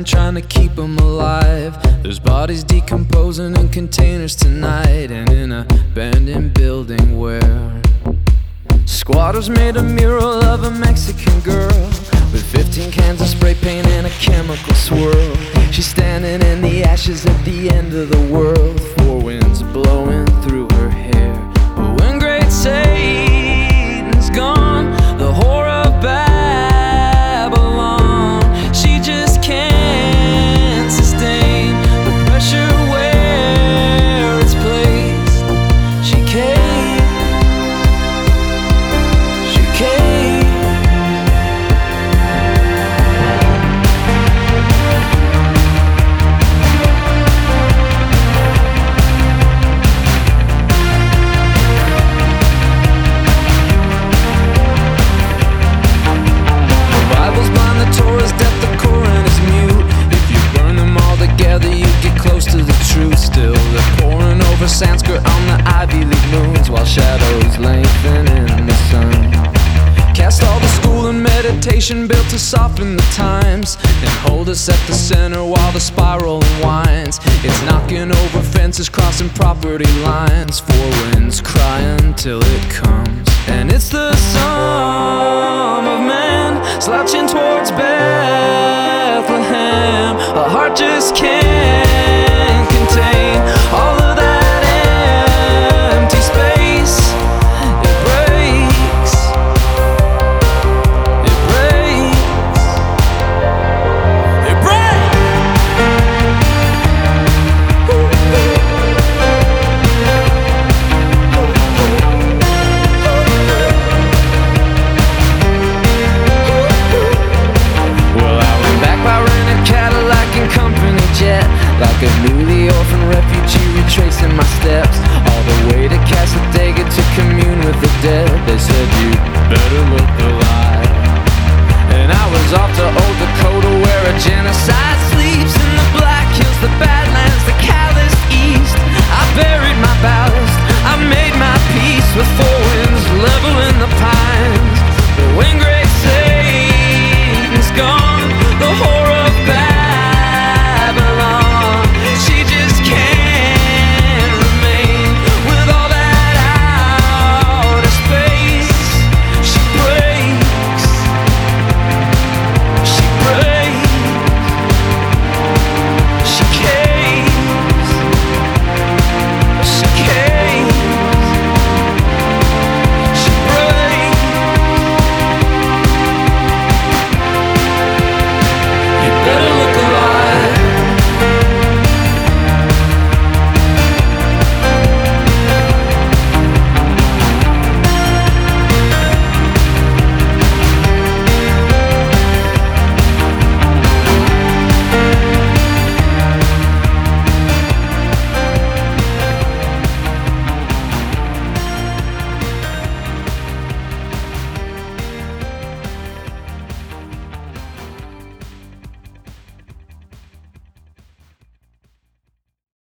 trying to keep them alive. There's bodies decomposing in containers tonight, and in a abandoned building where squatters made a mural of a Mexican girl with 15 cans of spray paint and a chemical swirl. She's standing in the ashes at the end of the world, four winds blowing through her hair. But when great Satan's gone, the whore of Babylon, she just can't sustain the pressure where it's placed. She caved. She caved. Still they're pouring over Sanskrit on the Ivy League moons, while shadows lengthen in the sun. Cast all the school and meditation built to soften the times and hold us at the center while the spiral unwinds. It's knocking over fences, crossing property lines, four winds crying till it comes. And it's the Son of Man slouching towards Bethlehem. A heart just can't